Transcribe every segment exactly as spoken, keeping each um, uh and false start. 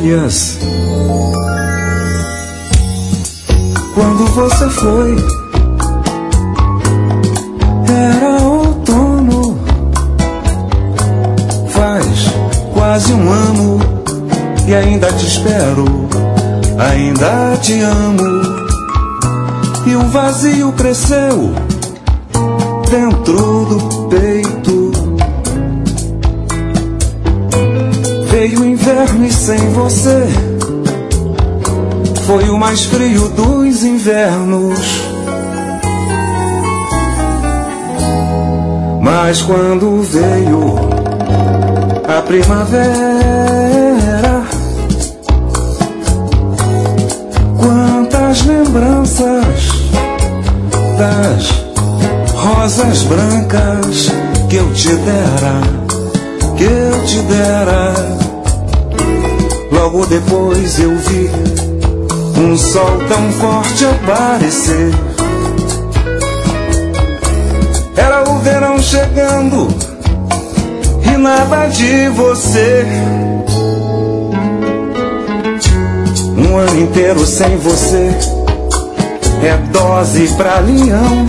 férias. Quando você foi, era outono. Faz quase um ano e ainda te espero, ainda te amo. E o vazio cresceu dentro do peito. Veio o inverno e sem você foi o mais frio dos invernos. Mas quando veio a primavera, quantas lembranças das rosas brancas que eu te dera, que eu te dera. Logo depois eu vi um sol tão forte aparecer. Era o verão chegando e nada de você. Um ano inteiro sem você é dose pra leão.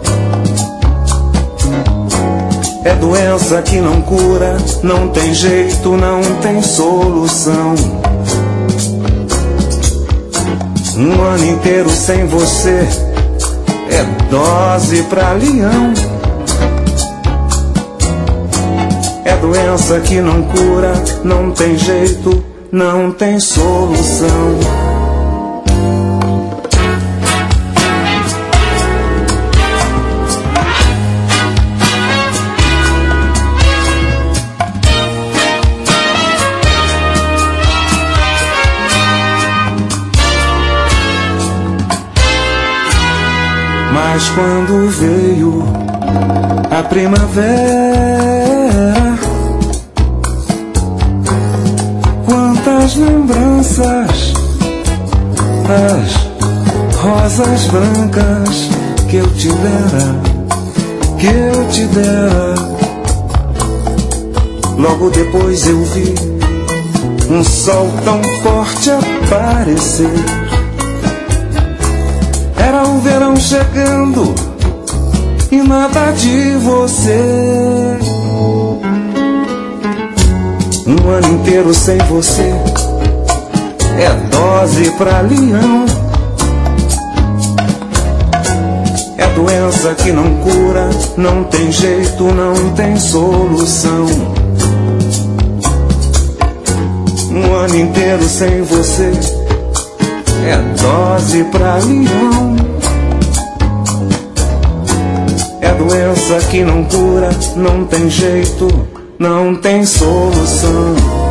É doença que não cura, não tem jeito, não tem solução. Um ano inteiro sem você é dose pra leão. É doença que não cura, não tem jeito, não tem solução. Mas quando veio a primavera, quantas lembranças das rosas brancas que eu te dera, que eu te dera. Logo depois eu vi um sol tão forte aparecer. Era o verão chegando e nada de você. Um ano inteiro sem você é dose pra leão. É doença que não cura, não tem jeito, não tem solução. Um ano inteiro sem você é dose pra leão. É doença que não cura, não tem jeito, não tem solução.